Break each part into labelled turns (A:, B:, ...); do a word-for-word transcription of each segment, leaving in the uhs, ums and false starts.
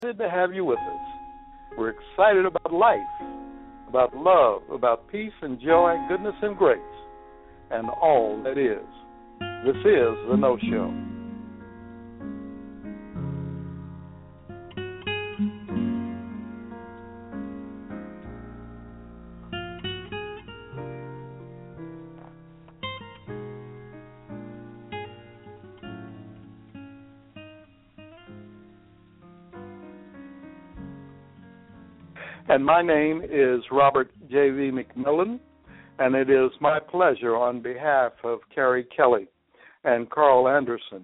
A: Good to have you with us. We're excited about life, about love, about peace and joy, goodness and grace, and all that is. This is The No Show. And my name is Robert J V. McMillan, and it is my pleasure on behalf of Carrie Kelly and Carl Anderson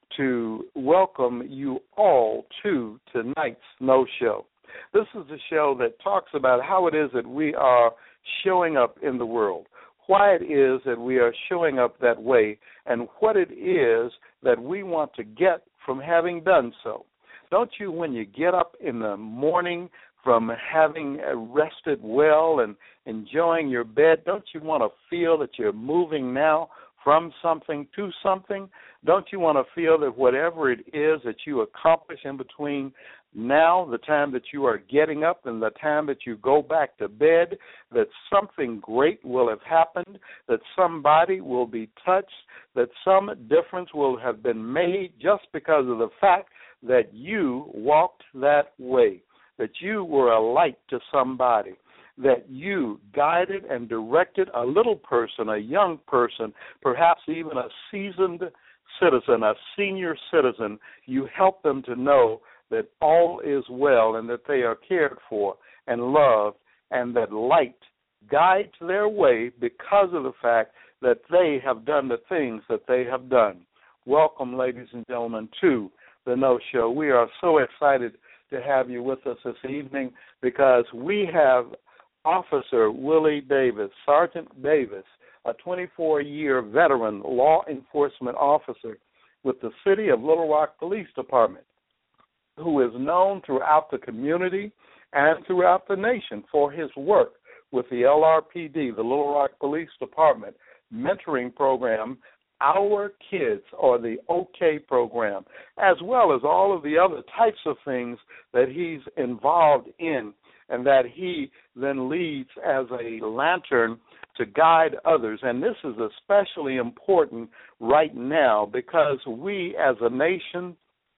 A: to welcome you all to tonight's No Show. This is a show that talks about how it is that we are showing up in the world, why it is that we are showing up that way, and what it is that we want to get from having done so. Don't you, when you get up in the morning from having rested well and enjoying your bed, don't you want to feel that you're moving now from something to something? Don't you want to feel that whatever it is that you accomplish in between now, the time that you are getting up, and the time that you go back to bed, that something great will have happened, that somebody will be touched, that some difference will have been made just because of the fact that you walked that way, that you were a light to somebody, that you guided and directed a little person, a young person, perhaps even a seasoned citizen, a senior citizen. You help them to know that all is well and that they are cared for and loved, and that light guides their way because of the fact that they have done the things that they have done. Welcome, ladies and gentlemen, to The No Show. We are so excited to have you with us this evening because we have Officer Willie Davis, Sergeant Davis, a twenty-four-year veteran law enforcement officer with the City of Little Rock Police Department, who is known throughout the community and throughout the nation for his work with the L R P D, the Little Rock Police Department mentoring program, Our Kids, or the OK program, as well as all of the other types of things that he's involved in and that he then leads as a lantern to guide others. And this is especially important right now because we as a nation,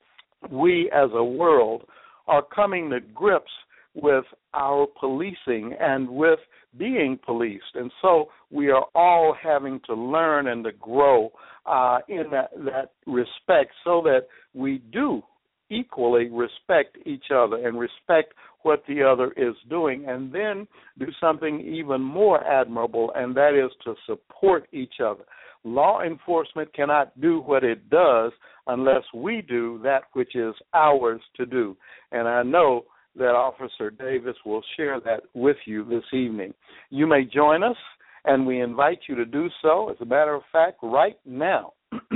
A: we as a world are coming to grips with our policing and with being policed. And so we are all having to learn and to grow uh, in that, that respect so that we do equally respect each other and respect what the other is doing, and then do something even more admirable, and that is to support each other. Law enforcement cannot do what it does unless we do that which is ours to do. And I know that Officer Davis will share that with you this evening. You may join us, and we invite you to do so. As a matter of fact, right now,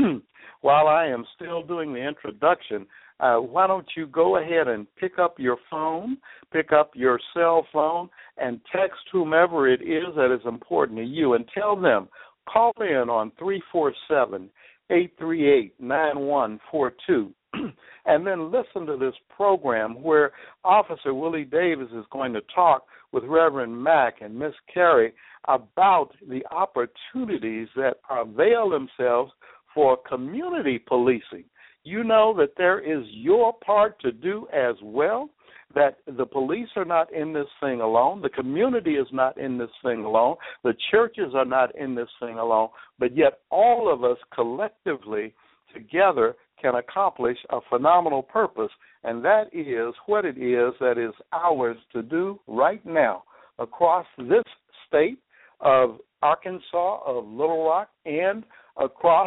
A: while I am still doing the introduction, uh, why don't you go ahead and pick up your phone, pick up your cell phone, and text whomever it is that is important to you and tell them, call in on three four seven, eight three eight, nine one four two. And then listen to this program where Officer Willie Davis is going to talk with Reverend Mack and Miss Carey about the opportunities that avail themselves for community policing. You know that there is your part to do as well, that the police are not in this thing alone, the community is not in this thing alone, the churches are not in this thing alone, but yet all of us collectively together can accomplish a phenomenal purpose, and that is what it is that is ours to do right now across this state of Arkansas, of Little Rock, and across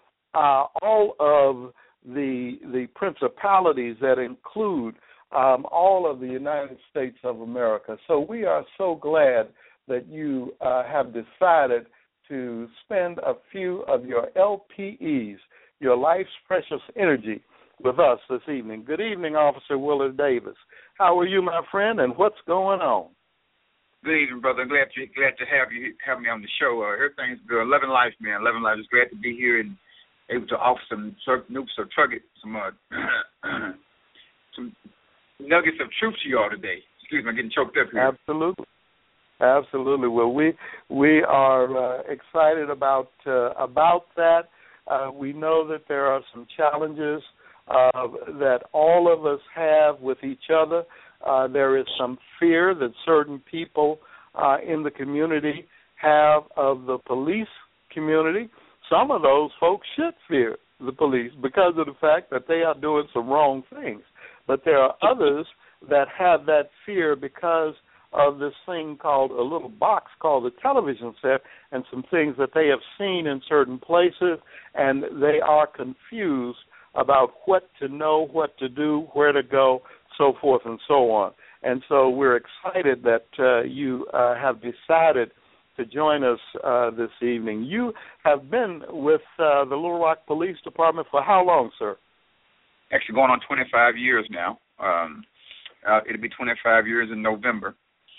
A: uh, all of the the principalities that include um, all of the United States of America. So we are so glad that you uh, have decided to spend a few of your L P Es, your life's precious energy, with us this evening. Good evening, Officer Willard Davis. How are you, my friend, and what's going on?
B: Good evening, brother. I'm glad to, glad to have you have me on the show. Uh, everything's good. Loving life, man. Loving life. It's glad to be here and able to offer some some, some, some, uh, some nuggets of truth to you all today. Excuse me, I'm getting choked up here.
A: Absolutely. Absolutely. Well, we we are uh, excited about uh, about that. Uh, we know that there are some challenges uh, that all of us have with each other. Uh, there is some fear that certain people uh, in the community have of the police community. Some of those folks should fear the police because of the fact that they are doing some wrong things. But there are others that have that fear because of this thing called a little box called the television set and some things that they have seen in certain places, and they are confused about what to know, what to do, where to go, so forth and so on. And so we're excited that uh, you uh, have decided to join us uh, this evening. You have been with uh, the Little Rock Police Department for how long, sir?
B: Actually going on twenty-five years now. Um, uh, it'll be twenty-five years in November.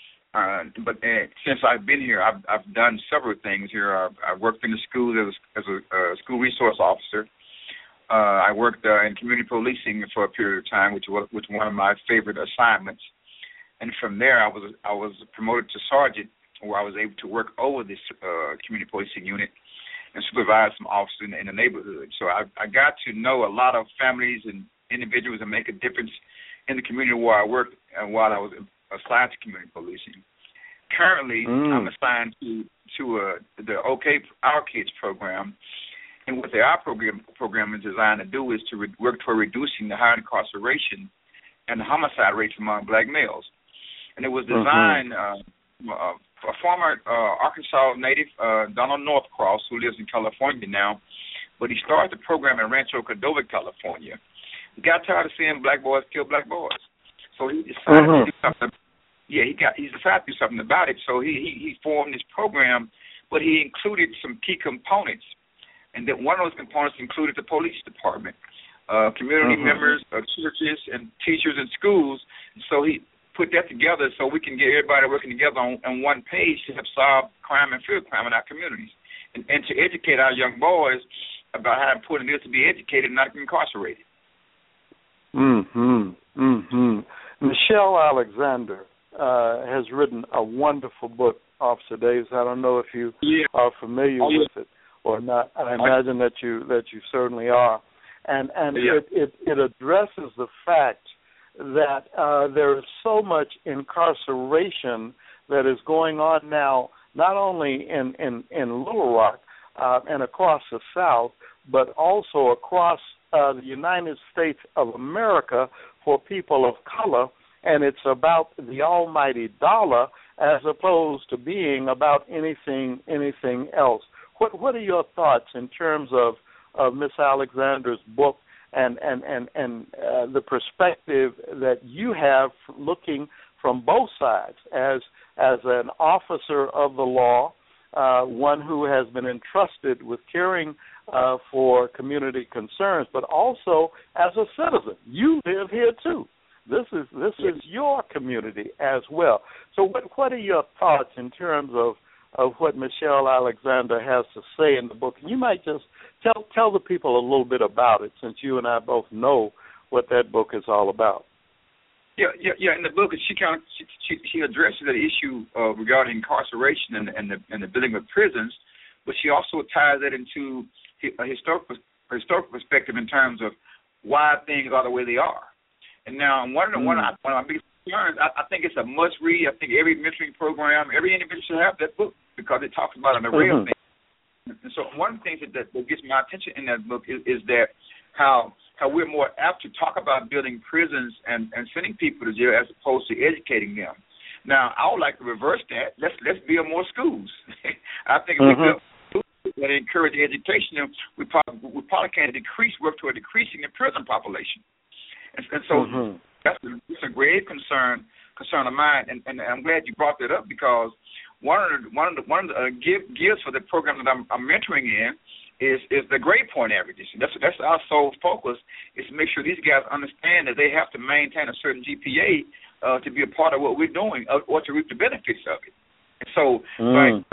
B: Uh, but uh, since I've been here, I've, I've done several things here. I've, I've worked in the school as, as a uh, school resource officer. Uh, I worked uh, in community policing for a period of time, which was, which was one of my favorite assignments. And from there, I was I was promoted to sergeant, where I was able to work over this uh, community policing unit and supervise some officers in, in the neighborhood. So I, I got to know a lot of families and individuals and make a difference in the community where I worked and while I was assigned to community policing. Currently, mm. I'm assigned to to uh, the OK Our Kids program, and what the Our program program is designed to do is to re- work toward reducing the high incarceration and the homicide rates among black males. And it was designed. Mm-hmm. Uh, uh, a former uh, Arkansas native, uh, Donald Northcross, who lives in California now, but he started the program in Rancho Cordova, California. He got tired of seeing black boys kill black boys, so he decided mm-hmm. to do something. Yeah, he got he decided to do something about it. So he, he he formed this program, but he included some key components, and that one of those components included the police department, uh, community mm-hmm. members, uh, churches, and teachers and schools. So he put that together so we can get everybody working together on, on one page to help solve crime and field crime in our communities, and, and to educate our young boys about how important it is to be educated and not be incarcerated.
A: Mm-hmm. Mm-hmm. Michelle Alexander uh, has written a wonderful book, Officer Davis. I don't know if you
B: yeah.
A: are familiar oh, yeah. with it or not. I imagine that you that you certainly are. And and
B: yeah.
A: it, it, it addresses the fact that uh, there is so much incarceration that is going on now, not only in, in, in Little Rock uh, and across the South, but also across uh, the United States of America for people of color, and it's about the almighty dollar as opposed to being about anything anything else. What what are your thoughts in terms of, of Miss Alexander's book and and and, and uh, the perspective that you have looking from both sides as as an officer of the law, uh, one who has been entrusted with caring uh, for community concerns, but also as a citizen? You live here too. This is this is your community as well. So what what are your thoughts in terms of of what Michelle Alexander has to say in the book? And you might just tell tell the people a little bit about it, since you and I both know what that book is all about.
B: Yeah, yeah, yeah. In the book, she kind of she, she, she addresses the issue uh, regarding incarceration and, and the and the building of prisons, but she also ties that into a historical a historical perspective in terms of why things are the way they are. And now, one of the mm. one, of, one of my biggest concerns, I, I think it's a must read. I think every mentoring program, every individual should have that book because it talks about an array mm-hmm. of things. And so, one of the things that, that, that gets my attention in that book is, is that how how we're more apt to talk about building prisons and, and sending people to jail as opposed to educating them. Now, I would like to reverse that. Let's let's build more schools. I think if mm-hmm. we build schools that encourage education, we probably we probably can decrease work toward decreasing the prison population. And, and so mm-hmm. that's, a, that's a grave concern concern of mine, and, and I'm glad you brought that up because one of the one of the one of the uh, gifts for the program that I'm, I'm mentoring in is is the grade point averages. That's that's our sole focus is to make sure these guys understand that they have to maintain a certain G P A uh, to be a part of what we're doing uh, or to reap the benefits of it. And so, mm. by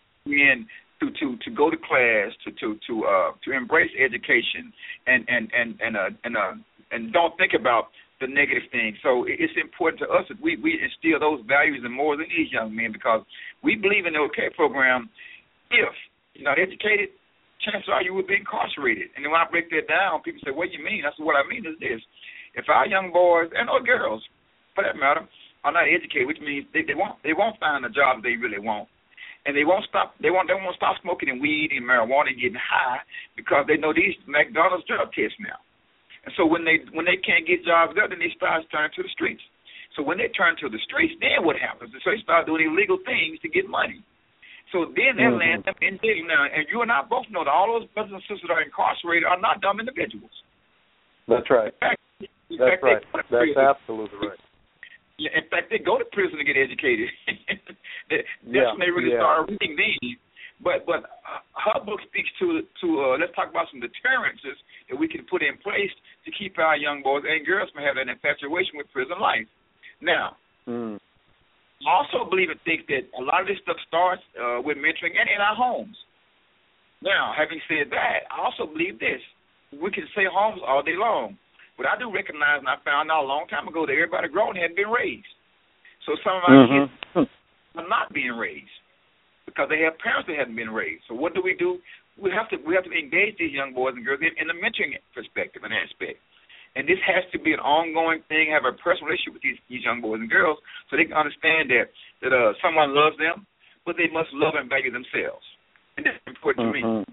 B: in to, to, to go to class, to to to uh, to embrace education, and and and and uh, and uh, and don't think about the the negative thing. So it's important to us that we, we instill those values and morals in these young men, because we believe in the OK program. If you're not educated, chances are you will be incarcerated. And then when I break that down, people say, what do you mean? I said, what I mean is this. If our young boys, and or girls, for that matter, are not educated, which means they, they won't they won't find the job they really want. And they won't stop they won't they won't stop smoking and weed and marijuana and getting high, because they know these McDonald's drug tests now. And so when they when they can't get jobs there, then they start turning to the streets. So when they turn to the streets, then what happens? So they start doing illegal things to get money. So then they mm-hmm. land them in jail. Now, and you and I both know that all those brothers and sisters that are incarcerated are not dumb individuals.
A: That's right.
B: In fact, in
A: That's
B: fact,
A: right. That's prison. Absolutely right.
B: Yeah, in fact, they go to prison to get educated. That's
A: yeah,
B: when they really
A: yeah.
B: start reading these. But but her book speaks to to uh, let's talk about some deterrences that we can put in place to keep our young boys and girls from having an infatuation with prison life. Now,
A: mm.
B: I also believe and think that a lot of this stuff starts uh, with mentoring and in our homes. Now, having said that, I also believe this: we can say homes all day long, but I do recognize, and I found out a long time ago, that everybody grown hadn't been raised. So some of our
A: mm-hmm.
B: kids are not being raised, because they have parents that haven't been raised. So what do we do? We have to we have to engage these young boys and girls in, in the mentoring perspective and aspect. And this has to be an ongoing thing, have a personal relationship with these, these young boys and girls, so they can understand that, that uh, someone loves them, but they must love and value themselves. And that's important
A: mm-hmm.
B: to me.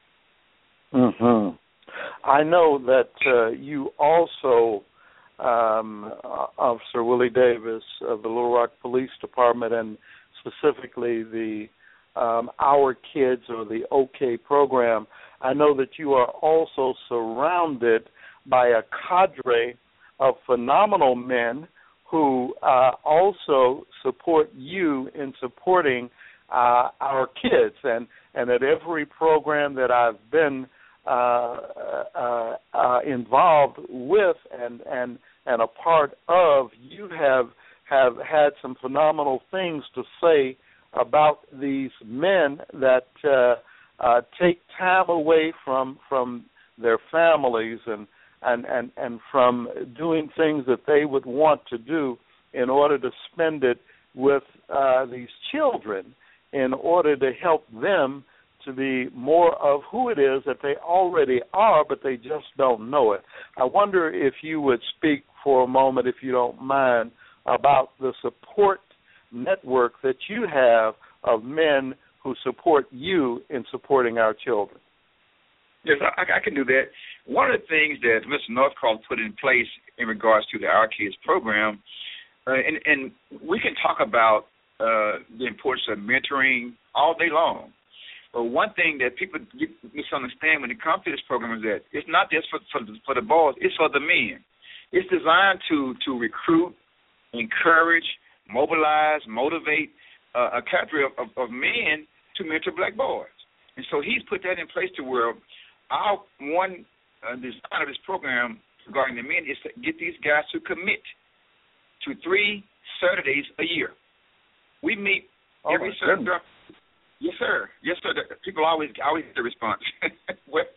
A: Mm-hmm. I know that uh, you also, um, Officer Willie Davis of the Little Rock Police Department, and specifically the um, Our Kids or the OK program, I know that you are also surrounded by a cadre of phenomenal men who uh, also support you in supporting uh, our kids. And, and at every program that I've been uh, uh, uh, involved with and, and, and a part of, you have have had some phenomenal things to say about these men that uh, uh, take time away from from their families and, and, and, and from doing things that they would want to do in order to spend it with uh, these children in order to help them to be more of who it is that they already are, but they just don't know it. I wonder if you would speak for a moment, if you don't mind, about the support network that you have of men who support you in supporting our children.
B: Yes, I, I can do that. One of the things that Mister Northcroft put in place in regards to the Our Kids program, uh, and, and we can talk about uh, the importance of mentoring all day long. But one thing that people get, misunderstand when it comes to this program is that it's not just for, for, for the boys, it's for the men. It's designed to, to recruit, encourage, mobilize, motivate uh, a cadre of, of, of men to mentor black boys. And so he's put that in place to where our one uh, design of this program regarding the men is to get these guys to commit to three Saturdays a year. We meet
A: oh
B: every Saturday. Yes, sir. Yes, sir. People always always get the response. Well,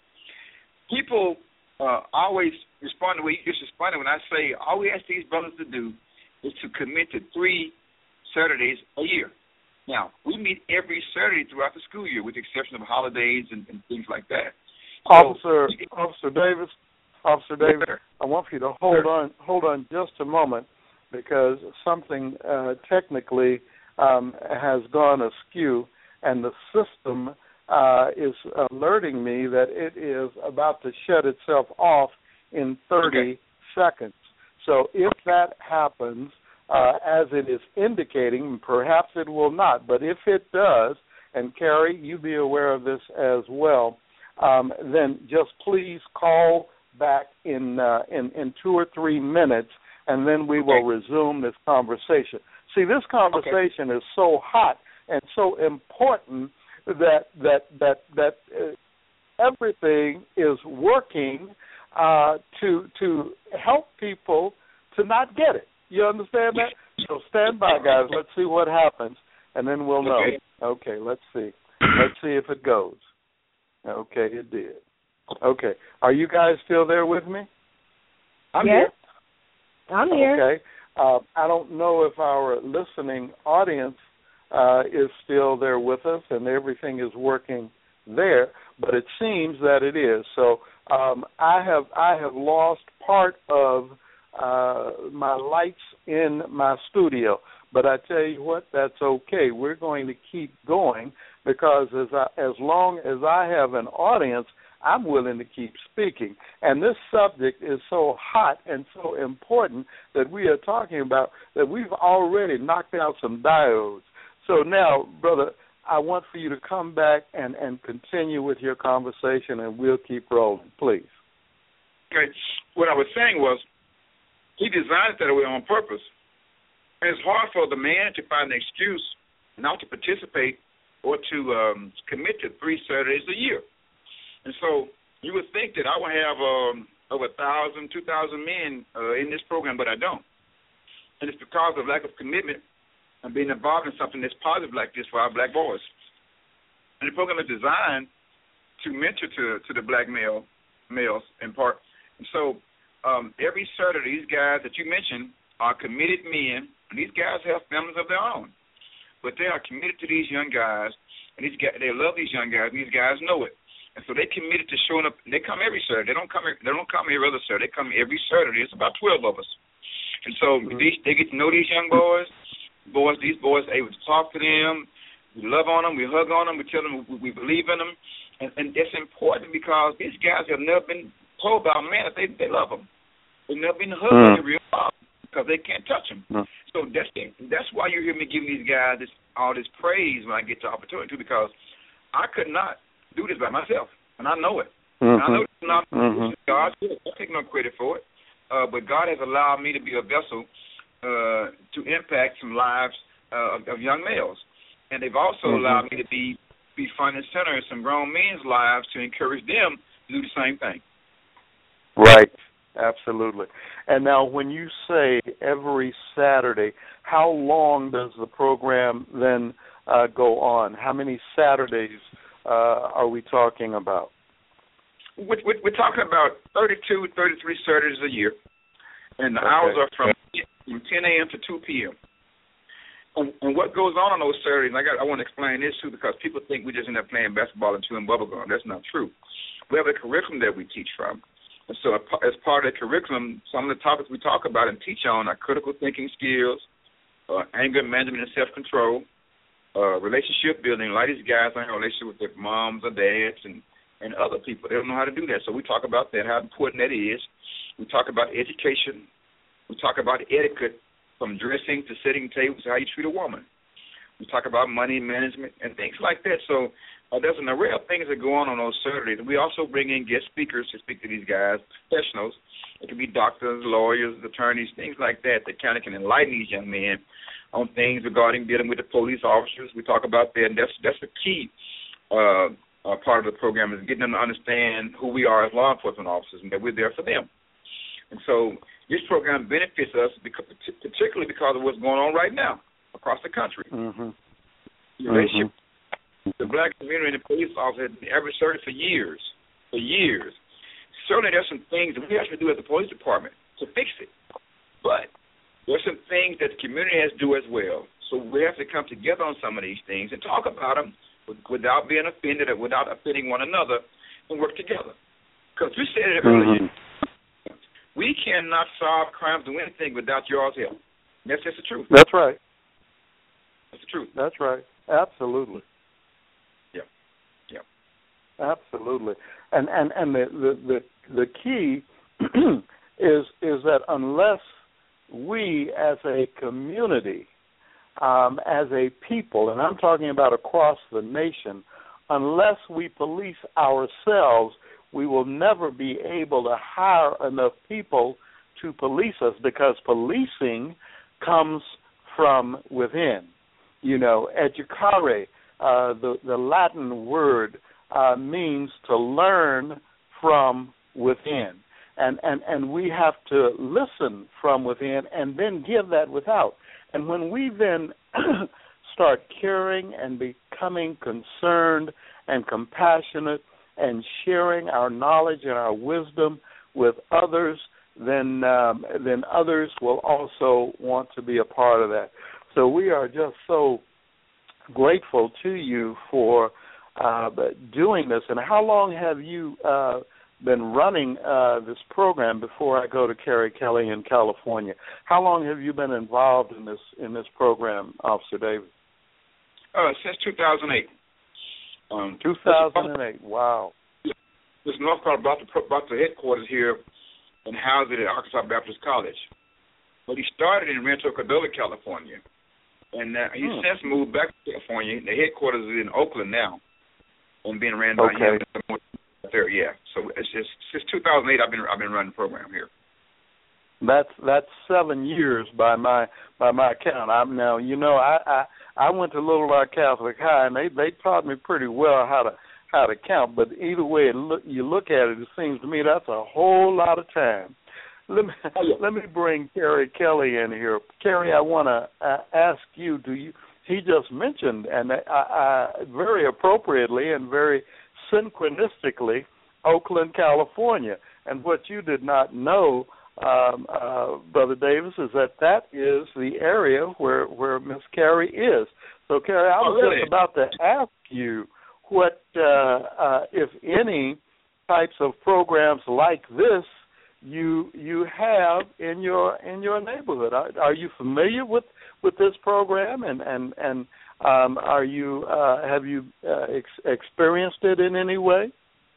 B: people uh, always respond the way you just responded when I say all we ask these brothers to do is to commit to three Saturdays a year. Now, we meet every Saturday throughout the school year with the exception of holidays and, and things like that.
A: Officer so, Officer Davis, Officer Davis,
B: yes,
A: I want you to hold
B: sir.
A: on hold on just a moment, because something uh, technically um, has gone askew, and the system uh, is alerting me that it is about to shut itself off in thirty
B: okay.
A: seconds. So if that happens, uh, as it is indicating, perhaps it will not, but if it does, and Carrie, you be aware of this as well, um, then just please call back in, uh, in in two or three minutes, and then we will
B: okay.
A: resume this conversation. See, this conversation okay. is so hot and so important that that that that uh, everything is working uh, to to help people to not get it. You understand that? So stand by, guys. Let's see what happens, and then we'll know.
B: Okay,
A: okay let's see. Let's see if it goes. Okay, it did. Okay. Are you guys still there with me?
B: I'm
C: yes. I'm here.
A: Okay. Uh, I don't know if our listening audience uh, is still there with us and everything is working there, but it seems that it is. So um, I have I have lost part of uh, my lights in my studio, but I tell you what, that's okay. We're going to keep going because as I, as long as I have an audience, I'm willing to keep speaking. And this subject is so hot and so important that we are talking about that we've already knocked out some diodes. So now, brother, I want for you to come back and, and continue with your conversation, and we'll keep rolling, please.
B: Okay. What I was saying was he designed it that way on purpose. And it's hard for the man to find an excuse not to participate or to um, commit to three Saturdays a year. And so you would think that I would have um, over one thousand, two thousand men uh, in this program, but I don't. And it's because of lack of commitment and being involved in something that's positive like this for our black boys. And the program is designed to mentor to, to the black male males in part. And so um, every Saturday, these guys that you mentioned are committed men, and these guys have families of their own. But they are committed to these young guys, and these guys, they love these young guys, and these guys know it. And so they committed to showing up. They come every Saturday. They don't come. They don't come every other Saturday. They come every Saturday. It's about twelve of us. And so mm-hmm. these, they get to know these young boys. Boys, these boys are able to talk to them. We love on them. We hug on them. We tell them we, we believe in them. And, and it's important because these guys have never been told by a man that they they love them. They've never been hugged mm-hmm. in real life because they can't touch them. Mm-hmm. So that's that's why you hear me giving these guys this, all this praise when I get the opportunity to, because I could not do this by myself, and I know it. Mm-hmm. And I know it's not mm-hmm. God's will. I take no credit for it, uh, but God has allowed me to be a vessel uh, to impact some lives uh, of, of young males, and they've also mm-hmm. allowed me to be be front and center in some grown men's lives to encourage them to do the same thing.
A: Right, absolutely. And now, when you say every Saturday, how long does the program then uh, go on? How many Saturdays Uh, are we talking about?
B: We're, we're talking about thirty-two, thirty-three Saturdays a year, and the okay. hours are from, from ten a.m. to two p.m. And, and what goes on on those Saturdays, and I, got, I want to explain this too, because people think we just end up playing basketball and chewing bubblegum. That's not true. We have a curriculum that we teach from. And so as part of the curriculum, some of the topics we talk about and teach on are critical thinking skills, uh, anger management and self-control, Uh, relationship building. A lot of these guys don't have a relationship with their moms or dads and, and other people. They don't know how to do that. So we talk about that, how important that is. We talk about education. We talk about etiquette, from dressing to sitting tables, how you treat a woman. We talk about money management and things like that. So uh, there's an array of things that go on on those Saturdays. We also bring in guest speakers to speak to these guys, professionals. It could be doctors, lawyers, attorneys, things like that that kind of can enlighten these young men on things regarding dealing with the police officers. We talk about that, and that's that's the key uh, uh, part of the program, is getting them to understand who we are as law enforcement officers and that we're there for them. And so this program benefits us, because, particularly because of what's going on right now across the country.
A: Mm-hmm.
B: The relationship, mm-hmm. the black community and the police officers have been adversarial for years, for years. Certainly there's some things that we have to do as the police department to fix it, but there's some things that the community has to do as well. So we have to come together on some of these things and talk about them without being offended or without offending one another, and work together. Because we said it earlier, mm-hmm. we cannot solve crimes or anything without y'all's help. That's just the truth.
A: That's right.
B: That's the truth.
A: That's right. Absolutely.
B: Yeah. Yeah.
A: Absolutely. And and and the the the, the key is is that unless we as a community, um, as a people, and I'm talking about across the nation, unless we police ourselves, we will never be able to hire enough people to police us, because policing comes from within. You know, educare, uh, the, the Latin word, uh, means to learn from within. And, and and we have to listen from within and then give that without. And when we then start caring and becoming concerned and compassionate and sharing our knowledge and our wisdom with others, then um, then others will also want to be a part of that. So we are just so grateful to you for uh, doing this. And how long have you uh, been running uh, this program before I go to Carrie Kelly in California? How long have you been involved in this in this program, Officer Davis?
B: Uh, since two thousand eight. Um,
A: two thousand eight, wow.
B: Mister Northcott brought the, brought the headquarters here and housed it at Arkansas Baptist College. But he started in Rancho Cordova, California. And uh, he's hmm. since moved back to California. The headquarters is in Oakland now and being ran by
A: okay.
B: him. There, yeah. So it's just since two thousand eight I've been I've been running the program here.
A: That's that's seven years by my by my count. I'm now you know I, I I went to Little Rock Catholic High and they they taught me pretty well how to how to count. But either way it look, you look at it, it seems to me that's a whole lot of time. Let me oh, yeah. let me bring Carrie Kelly in here. Carrie, I want to uh, ask you. Do you? He just mentioned, and I, I, very appropriately and very synchronistically, Oakland, California. And what you did not know, um, uh, Brother Davis, is that that is the area where where Miss Carrie is. So, Carrie, I was oh, really? just about to ask you what, uh, uh, if any, types of programs like this you you have in your in your neighborhood. Are, are you familiar with, with this program, and and and um, are you uh, have you uh, ex- experienced it in any way?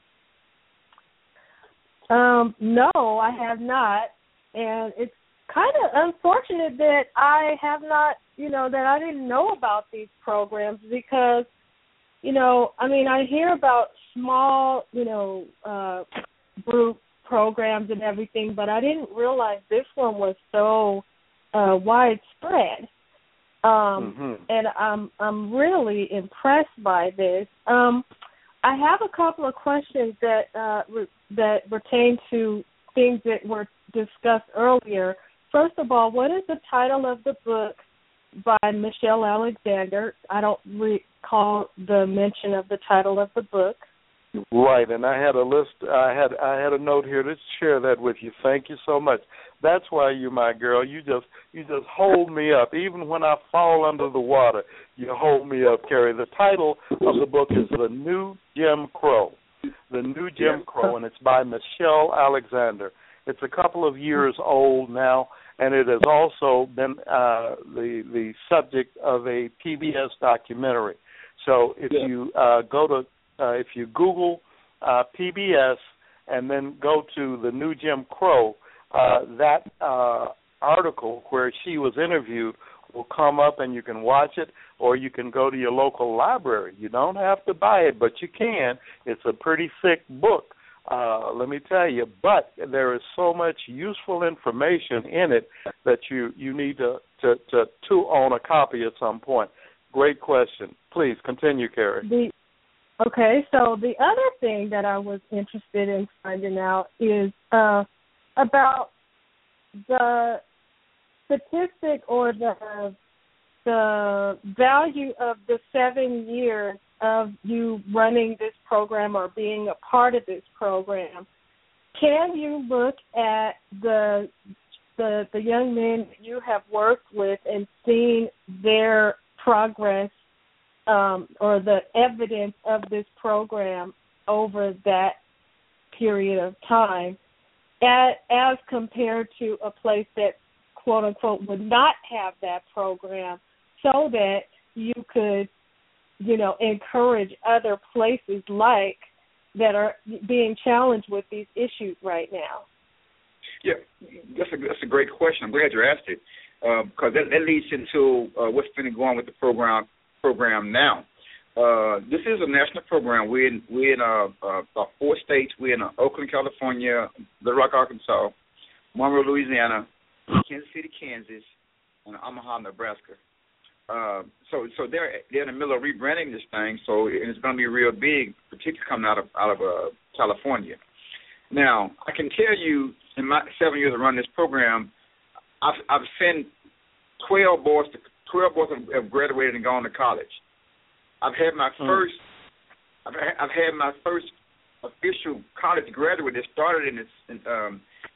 C: Um, no, I have not, and it's kind of unfortunate that I have not, you know, that I didn't know about these programs because, you know, I mean, I hear about small, you know, uh, group programs and everything, but I didn't realize this one was so uh, widespread. Um, mm-hmm. And I'm I'm really impressed by this. Um, I have a couple of questions that uh, re- that pertain to things that were discussed earlier. First of all, what is the title of the book by Michelle Alexander? I don't recall the mention of the title of the book.
A: Right, and I had a list. I had I had a note here to share that with you. Thank you so much. That's why you're my girl. You just you just hold me up, even when I fall under the water. You hold me up, Carrie. The title of the book is The New Jim Crow. The New Jim Crow, and it's by Michelle Alexander. It's a couple of years old now, and it has also been uh, the the subject of a P B S documentary. So if yeah. you uh, go to Uh, if you Google uh, P B S and then go to The New Jim Crow, uh, that uh, article where she was interviewed will come up and you can watch it, or you can go to your local library. You don't have to buy it, but you can. It's a pretty thick book, uh, let me tell you. But there is so much useful information in it that you, you need to, to, to, to own a copy at some point. Great question. Please continue, Carrie.
C: The- Okay, so the other thing that I was interested in finding out is uh, about the statistic or the the value of the seven years of you running this program or being a part of this program. Can you look at the the the young men you have worked with and seen their progress Um, or the evidence of this program over that period of time as, as compared to a place that, quote, unquote, would not have that program so that you could, you know, encourage other places like that are being challenged with these issues right now?
B: Yeah, that's a, that's a great question. I'm glad you asked it uh, because that, that leads into uh, what's been going with the program program now. Uh, this is a national program. We're in, we're in uh, uh, about four states. We're in uh, Oakland, California, Little Rock, Arkansas, Monroe, Louisiana, Kansas City, Kansas, and Omaha, Nebraska. Uh, so so they're, they're in the middle of rebranding this thing, so it's going to be real big, particularly coming out of, out of uh, California. Now, I can tell you in my seven years of running this program, I've, I've sent twelve boys to Twelve boys have graduated and gone to college. I've had my mm. first, I've had, I've had my first official college graduate that started in, this, in um,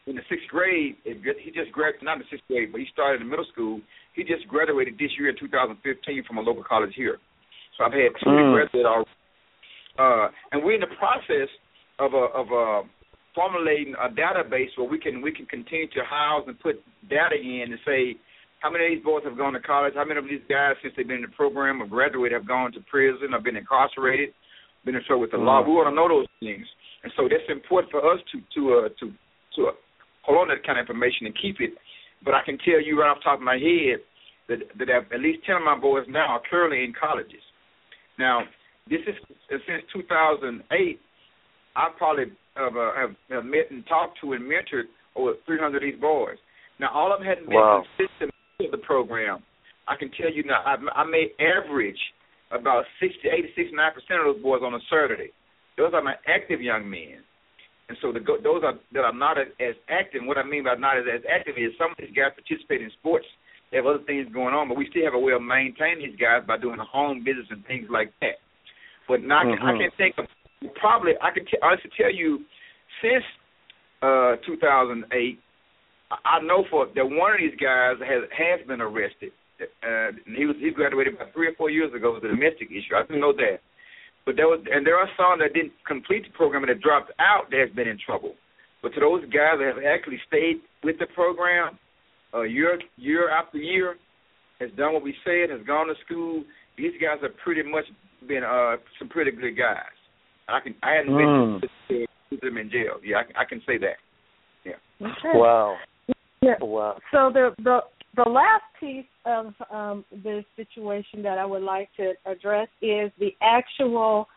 B: in the sixth grade, it, he just graduated, not in the sixth grade, but he started in middle school. He just graduated this year in two thousand fifteen from a local college here. So I've had two mm. graduated already. Uh, and we're in the process of a, of a formulating a database where we can we can continue to house and put data in and say how many of these boys have gone to college, how many of these guys since they've been in the program or graduated have gone to prison or been incarcerated, been in trouble with the mm. law. We want to know those things, and so that's important for us to to uh, to to uh, hold on to that kind of information and keep it. But I can tell you right off the top of my head that that at least ten of my boys now are currently in colleges. Now, this is since two thousand eight. I probably have, uh, have, have met and talked to and mentored over three hundred of these boys. Now, all of them hadn't been
A: wow.
B: consistent with the program. I can tell you now, I, I may average about sixty-eight to sixty-nine percent of those boys on a Saturday. Those are my active young men. And so the, those are that are not as, as active. What I mean by not as, as active is some of these guys participate in sports. They have other things going on, but we still have a way of maintaining these guys by doing home business and things like that. But now mm-hmm. I can think of probably, I can t- honestly tell you, since uh, two thousand eight, I know for that one of these guys has has been arrested. Uh, he was he graduated about three or four years ago with a domestic issue. I do know that. But there was, and there are some that didn't complete the program and that dropped out that has been in trouble. But to those guys that have actually stayed with the program, uh, year year after year, has done what we said, has gone to school. These guys have pretty much been uh, some pretty good guys. I can I hadn't
A: mm.
B: been to put them in jail. Yeah, I, I can say that. Yeah.
C: Okay.
A: Wow.
C: Yeah.
A: Wow.
C: So the the the last piece of um, this situation that I would like to address is the actual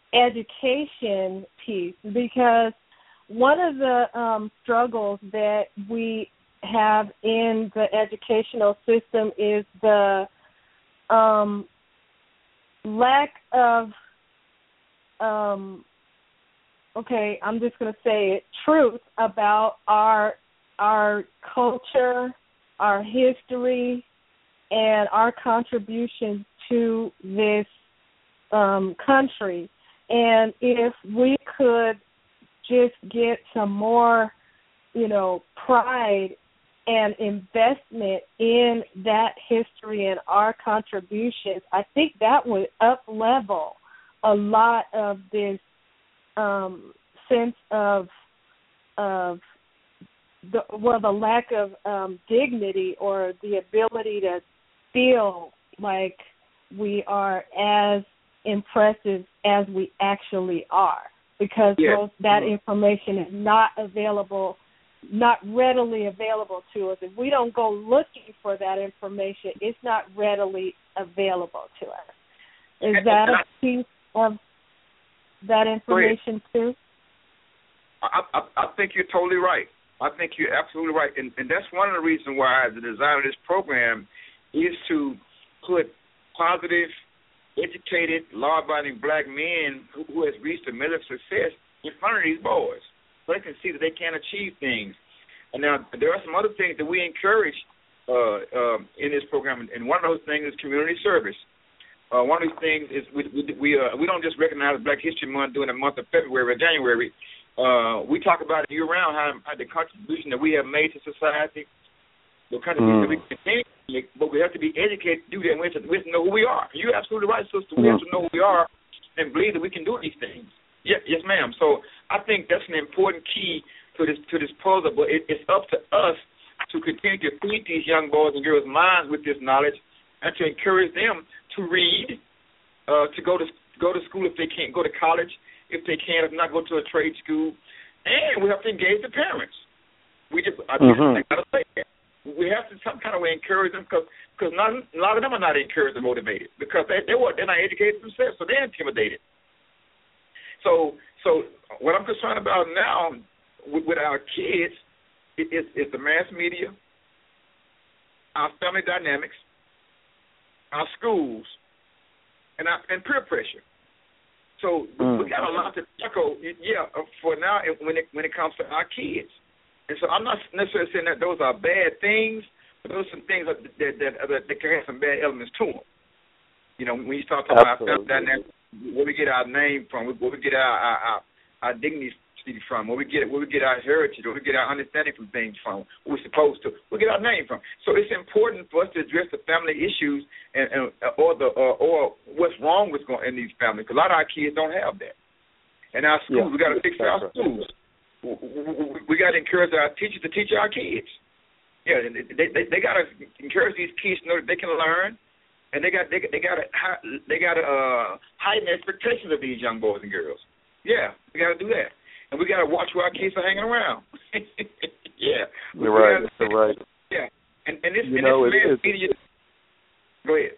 C: education piece, because one of the um, struggles that we have in the educational system is the um, lack of, um, okay, I'm just going to say it, truth about our our culture, our history, and our contribution to this um, country. And if we could just get some more, you know, pride and investment in that history and our contributions, I think that would up-level a lot of this um, sense of, of the, well, the lack of um, dignity or the ability to feel like we are as impressive as we actually are, because
B: yeah.
C: those, that information is not available, not readily available to us. If we don't go looking for that information, it's not readily available to us. Is that a piece of that information too?
B: I, I, I think you're totally right. I think you're absolutely right. And, and that's one of the reasons why the design of this program is to put positive, educated, law-abiding black men who, who has reached a middle of success in front of these boys, so they can see that they can achieve things. And now there are some other things that we encourage uh, uh, in this program, and one of those things is community service. Uh, one of these things is we we we, uh, we don't just recognize Black History Month during the month of February or January. Uh, we talk about it year-round, how, how the contribution that we have made to society, the contribution mm. that we continue to make, but we have to be educated to do that. We have to, we have to know who we are. You're absolutely right, sister. We mm. have to know who we are and believe that we can do these things. Yeah, yes, ma'am. So I think that's an important key to this to this puzzle, but it, it's up to us to continue to feed these young boys and girls' minds with this knowledge and to encourage them to read, uh, to go to go to school if they can't, go to college if they can, if not, go to a trade school. And we have to engage the parents. We just, I, mm-hmm. I gotta say that. We have to some kind of way encourage them, because because not a lot of them are not encouraged and motivated because they they were they're not educated themselves, so they're intimidated. So so what I'm concerned about now with, with our kids is, is the mass media, our family dynamics, our schools, and our, and peer pressure. So mm. we got a lot to tackle, yeah, for now when it when it comes to our kids. And so I'm not necessarily saying that those are bad things, but those are some things that that, that, that can have some bad elements to them. You know, when you start talking Absolutely. about family dynamics, where we get our name from, where we get our our, our, our dignity from, where we get where we get our heritage, where we get our understanding from things from, where we're supposed to, where we get our name from. So it's important for us to address the family issues and, and or the or, or what's wrong with going in these families. Because a lot of our kids don't have that. In our schools, yeah, we got to fix our schools. We got to encourage our teachers to teach our kids. Yeah, they they, they got to encourage these kids to know that they can learn, and they got they they got to they got to uh, heighten expectations of these young boys and girls. Yeah, we got to do that. And we got to watch where our kids are hanging around. yeah.
A: You're right. You're right.
B: Yeah. And, and this,
A: you
B: and
A: know,
B: this
A: it,
B: mass media. Go ahead.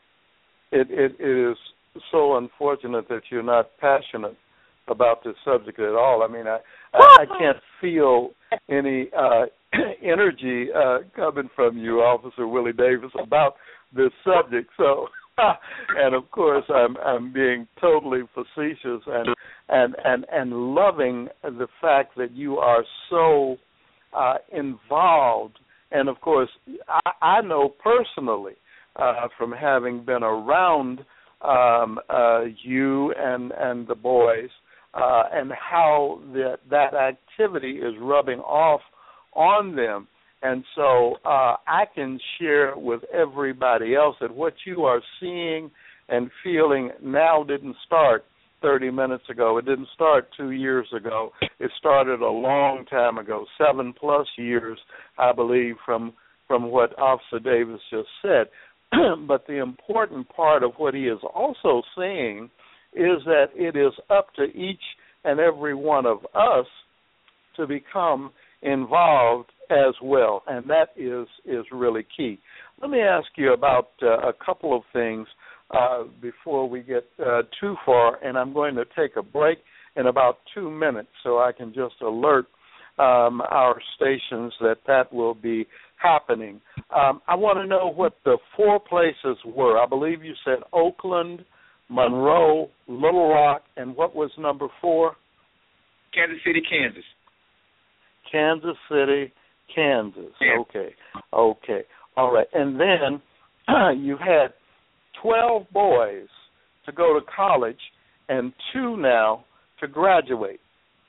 A: It, it, it is so unfortunate that you're not passionate about this subject at all. I mean, I, I, I can't feel any uh, energy uh, coming from you, Officer Willie Davis, about this subject. So, and of course, I'm I'm being totally facetious and and and and loving the fact that you are so uh, involved. And of course, I, I know personally uh, from having been around um, uh, you and and the boys uh, and how that that activity is rubbing off on them. And so uh, I can share with everybody else that what you are seeing and feeling now didn't start thirty minutes ago. It didn't start two years ago. It started a long time ago, seven plus years, I believe, from from what Officer Davis just said. But the important part of what he is also saying is that it is up to each and every one of us to become involved as well, and that is is really key. Let me ask you about uh, a couple of things uh, before we get uh, too far, and I'm going to take a break in about two minutes so I can just alert um, our stations that that will be happening. Um, I want to know what the four places were. I believe you said Oakland, Monroe, Little Rock, and what was number four?
B: Kansas City, Kansas.
A: Kansas City, Kansas. Okay. Okay. All right. And then you had twelve boys to go to college and two now to graduate.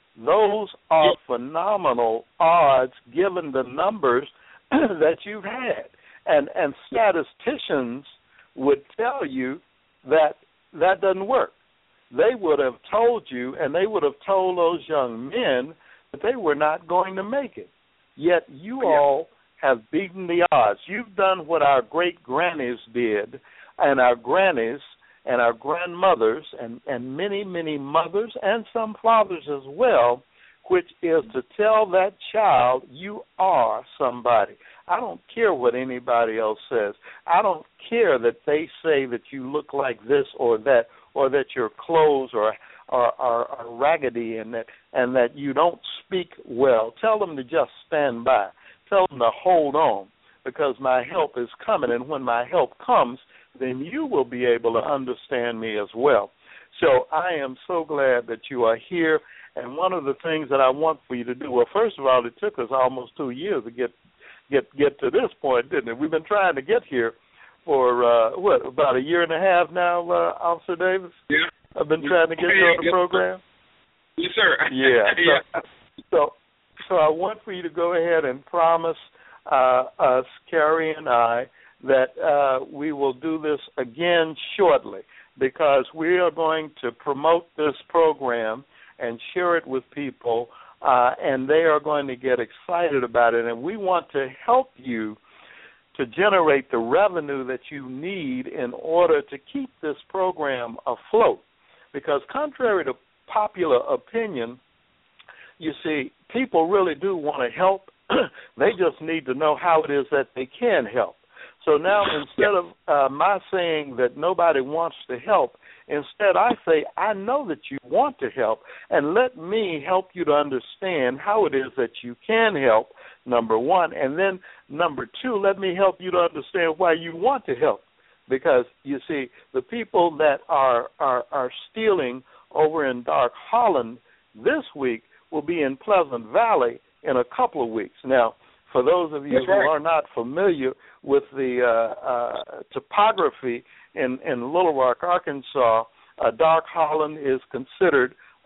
A: Those are phenomenal odds given the numbers that you've had. And and statisticians would tell you that that doesn't work. They would have told you, and they would have told those young men that they were not going to make it. Yet you yeah. all have beaten the odds. You've done what our great-grannies did, and our grannies and our grandmothers and, and many, many mothers and some fathers as well, which is to tell that child you are somebody. I don't care what anybody else says. I don't care that they say that you look like this or that, or that your clothes are Are, are, are raggedy and that and that you don't speak well. Tell them to just stand by. Tell them to hold on because my help is coming, and when my help comes, then you will be able to understand me as well. So I am so glad that you are here, and one of the things that I want for you to do, well, first of all, it took us almost two years to get get get to this point, didn't it? We've been trying to get here for, uh, what, about a year and a half now, uh, Officer Davis?
B: Yeah.
A: I've been trying to get you on the program.
B: Yes, sir.
A: Yeah. So,
B: yeah.
A: so, so I want for you to go ahead and promise uh, us, Carrie and I, that uh, we will do this again shortly because we are going to promote this program and share it with people, uh, and they are going to get excited about it. And we want to help you to generate the revenue that you need in order to keep this program afloat. Because contrary to popular opinion, you see, people really do want to help. They just need to know how it is that they can help. So now instead of uh, my saying that nobody wants to help, instead I say, I know that you want to help, and let me help you to understand how it is that you can help, number one. And then number two, let me help you to understand why you want to help. Because, you see, the people that are, are are stealing over in Dark Holland this week will be in Pleasant Valley in a couple of weeks. Now, for those of you
B: That's
A: who
B: right.
A: are not familiar with the uh, uh, topography in, in Little Rock, Arkansas, uh, Dark Holland is considered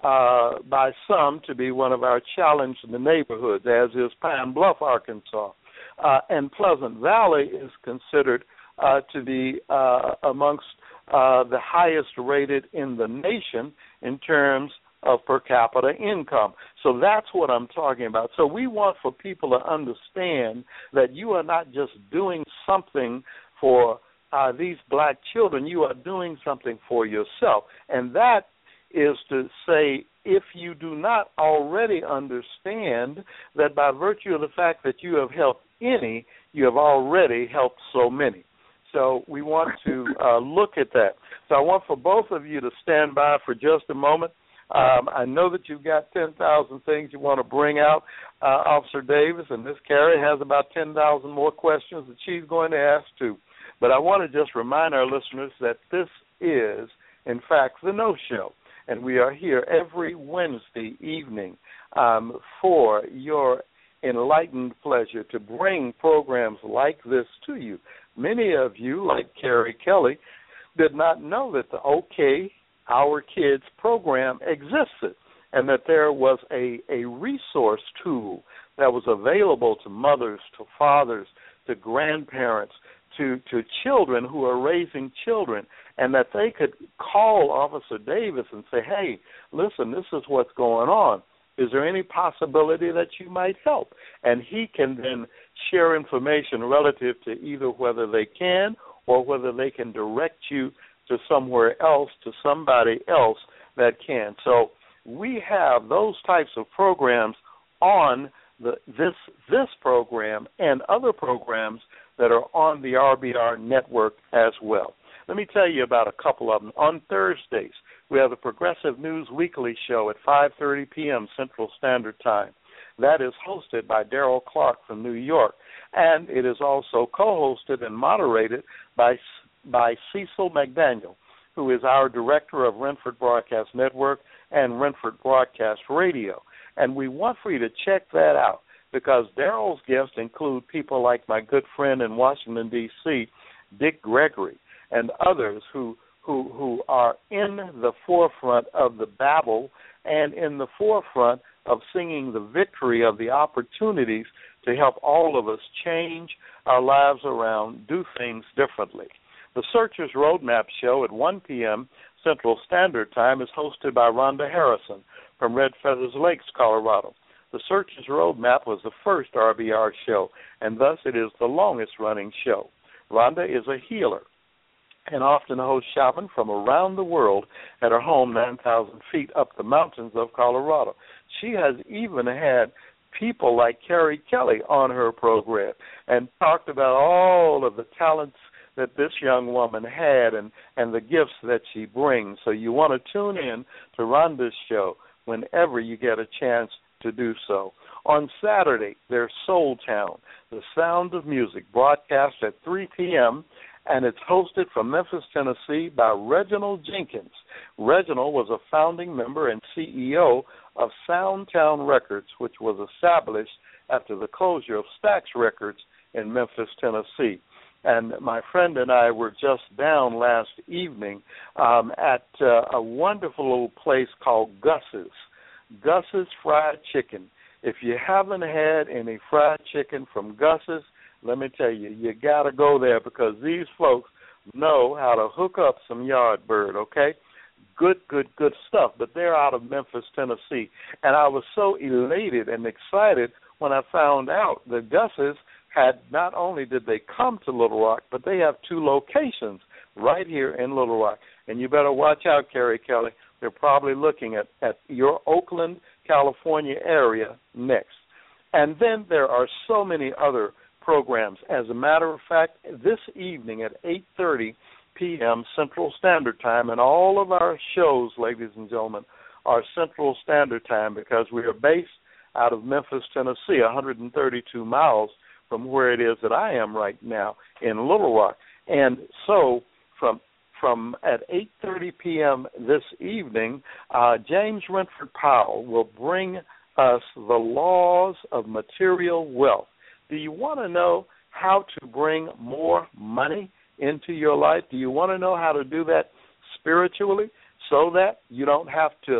A: uh, by some to be one of our challenged neighborhoods, as is Pine Bluff, Arkansas. Uh, and Pleasant Valley is considered uh, to be uh, amongst uh, the highest rated in the nation in terms of per capita income. So that's what I'm talking about. So we want for people to understand that you are not just doing something for uh, these black children, you are doing something for yourself. And that is to say, if you do not already understand that by virtue of the fact that you have helped any, you have already helped so many. So we want to uh, look at that. So I want for both of you to stand by for just a moment. Um, I know that you've got ten thousand things you want to bring out, uh, Officer Davis, and Miss Carrie has about ten thousand more questions that she's going to ask too. But I want to just remind our listeners that this is, in fact, the No Show, and we are here every Wednesday evening um, for your enlightened pleasure to bring programs like this to you. Many of you, like Carrie Kelly, did not know that the OK Our Kids program existed and that there was a, a resource tool that was available to mothers, to fathers, to grandparents, to, to children who are raising children, and that they could call Officer Davis and say, hey, listen, this is what's going on. Is there any possibility that you might help? And he can then share information relative to either whether they can or whether they can direct you to somewhere else, to somebody else that can. So we have those types of programs on the, this this program and other programs that are on the R B R network as well. Let me tell you about a couple of them. On Thursdays, we have the Progressive News Weekly show at five thirty p.m. Central Standard Time. That is hosted by Daryl Clark from New York, and it is also co-hosted and moderated by by Cecil McDaniel, who is our director of Renford Broadcast Network and Renford Broadcast Radio. And we want for you to check that out because Daryl's guests include people like my good friend in Washington, D C, Dick Gregory, and others who, who, who are in the forefront of the battle and in the forefront of singing the victory of the opportunities to help all of us change our lives around, do things differently. The Searchers Roadmap show at one p.m. Central Standard Time is hosted by Rhonda Harrison from Red Feathers Lakes, Colorado. The Searchers Roadmap was the first R B R show, and thus it is the longest-running show. Rhonda is a healer and often hosts shaman from around the world at her home nine thousand feet up the mountains of Colorado. She has even had people like Carrie Kelly on her program and talked about all of the talents that this young woman had and, and the gifts that she brings. So you want to tune in to Rhonda's show whenever you get a chance to do so. On Saturday, there's Soul Town, the sound of music, broadcast at three p.m., and it's hosted from Memphis, Tennessee by Reginald Jenkins. Reginald was a founding member and C E O of Soundtown Records, which was established after the closure of Stax Records in Memphis, Tennessee. And my friend and I were just down last evening um, at uh, a wonderful little place called Gus's, Gus's Fried Chicken. If you haven't had any fried chicken from Gus's, let me tell you, you got to go there because these folks know how to hook up some Yardbird, okay? Good, good, good stuff. But they're out of Memphis, Tennessee. And I was so elated and excited when I found out that Gus's had not only did they come to Little Rock, but they have two locations right here in Little Rock. And you better watch out, Carrie Kelly. They're probably looking at, at your Oakland, California area next. And then there are so many other programs. As a matter of fact, this evening at eight thirty p.m. Central Standard Time, and all of our shows, ladies and gentlemen, are Central Standard Time because we are based out of Memphis, Tennessee, one hundred thirty-two miles from where it is that I am right now in Little Rock. And so from from at eight thirty p.m. this evening, uh, James Renford Powell will bring us the laws of material wealth. Do you want to know how to bring more money into your life? Do you want to know how to do that spiritually so that you don't have to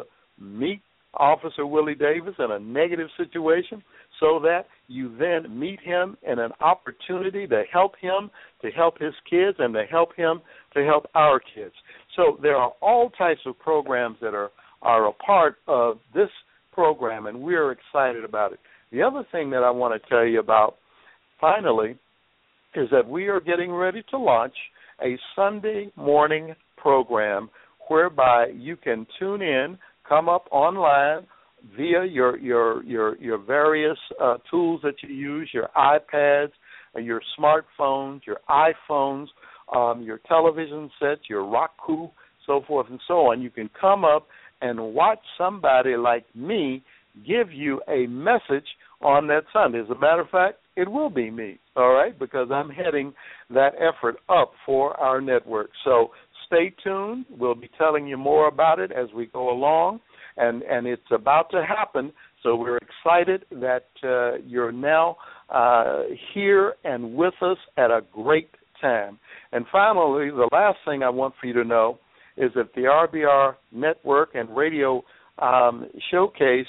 A: meet Officer Willie Davis in a negative situation so that you then meet him in an opportunity to help him, to help his kids, and to help him to help our kids. So there are all types of programs that are, are a part of this program, and we're excited about it. The other thing that I want to tell you about, finally, is that we are getting ready to launch a Sunday morning program whereby you can tune in, come up online via your your your, your various uh, tools that you use, your iPads, your smartphones, your iPhones, um, your television sets, your Roku, so forth and so on. You can come up and watch somebody like me give you a message on that Sunday. As a matter of fact, it will be me, all right, because I'm heading that effort up for our network. So stay tuned. We'll be telling you more about it as we go along, and, and it's about to happen. So we're excited that uh, you're now uh, here and with us at a great time. And finally, the last thing I want for you to know is that the R B R Network and Radio um, Showcase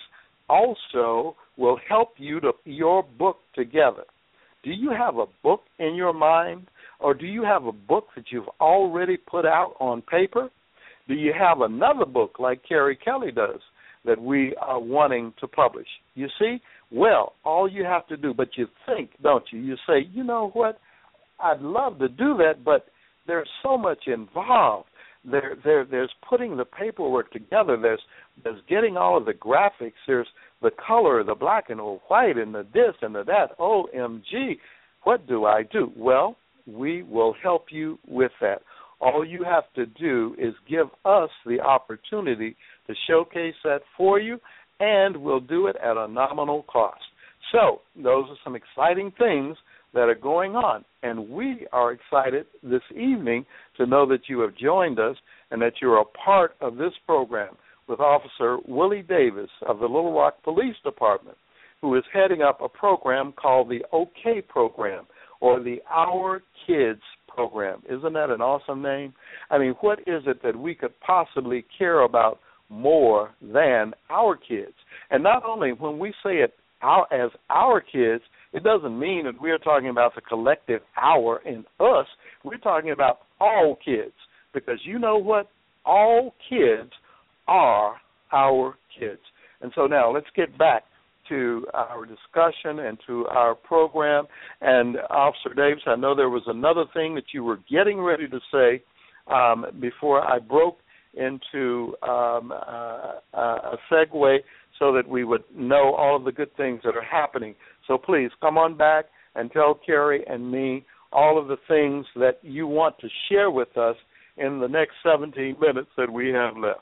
A: also will help you to your book together. Do you have a book in your mind, or do you have a book that you've already put out on paper? Do you have another book like Carrie Kelly does that we are wanting to publish? You see, well, all you have to do, but you think, don't you? You say, you know what, I'd love to do that, but there's so much involved. There, there, there's putting the paperwork together. There's, there's getting all of the graphics. There's the color, the black and the white, and the this and the that. O M G, what do I do? Well, we will help you with that. All you have to do is give us the opportunity to showcase that for you, and we'll do it at a nominal cost. So those are some exciting things that are going on, and we are excited this evening to know that you have joined us and that you're a part of this program with Officer Willie Davis of the Little Rock Police Department, who is heading up a program called the OK Program, or the Our Kids Program. Isn't that an awesome name? I mean, what is it that we could possibly care about more than our kids? And not only when we say it our, as our kids, it doesn't mean that we're talking about the collective our in us. We're talking about all kids, because you know what? All kids are our kids. And so now let's get back to our discussion and to our program. And Officer Davis, I know there was another thing that you were getting ready to say um, before I broke into um, uh, a segue so that we would know all of the good things that are happening. So please come on back and tell Carrie and me all of the things that you want to share with us in the next seventeen minutes that we have left.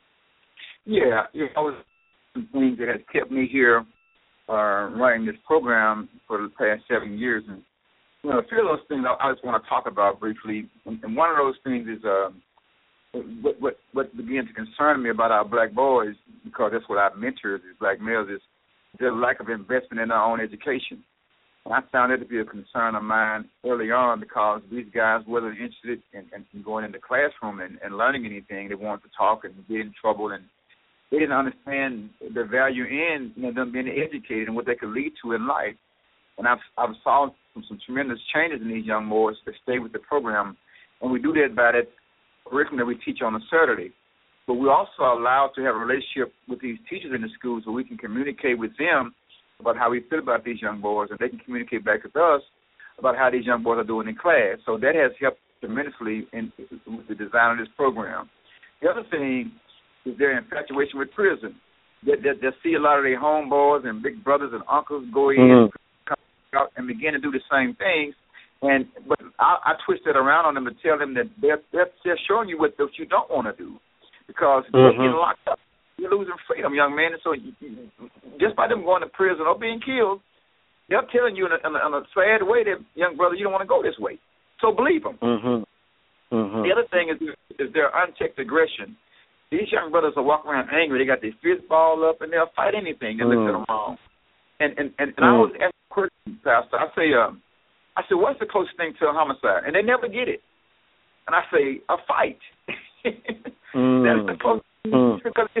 B: Yeah, you know, some things that has kept me here uh, running this program for the past seven years. And you know, a few of those things I, I just want to talk about briefly. And, and one of those things is uh, what, what what began to concern me about our black boys, because that's what I've mentored as black males, is their lack of investment in their own education. And I found it to be a concern of mine early on, because these guys wasn't interested in, in going in the classroom and, and learning anything. They wanted to talk and get in trouble, and they didn't understand the value in you know, them being educated and what they could lead to in life. And I've I've saw some, some tremendous changes in these young boys that stay with the program, and we do that by that curriculum that we teach on a Saturday. But we're also allowed to have a relationship with these teachers in the schools, so we can communicate with them about how we feel about these young boys, and they can communicate back with us about how these young boys are doing in class. So that has helped tremendously in with the design of this program. The other thing is their infatuation with prison. They, they, they see a lot of their homeboys and big brothers and uncles go in mm-hmm. come out and begin to do the same things. And but I, I twist it around on them to tell them that they're, they're, they're showing you what, what you don't want to do, because mm-hmm. you're getting locked up. You're losing freedom, young man. And so you, you, just by them going to prison or being killed, they're telling you in a, in a, in a sad way that, young brother, you don't want to go this way. So believe them. Mm-hmm. Mm-hmm. The other thing is, is their unchecked aggression. These young brothers will walk around angry. They got their fist ball up, and they'll fight anything that mm. looks at them wrong. And and, and, and mm. I always ask the question, Pastor, I say, um, I say, what's the closest thing to a homicide? And they never get it. And I say, a fight. mm. That's the closest thing, mm. because it's,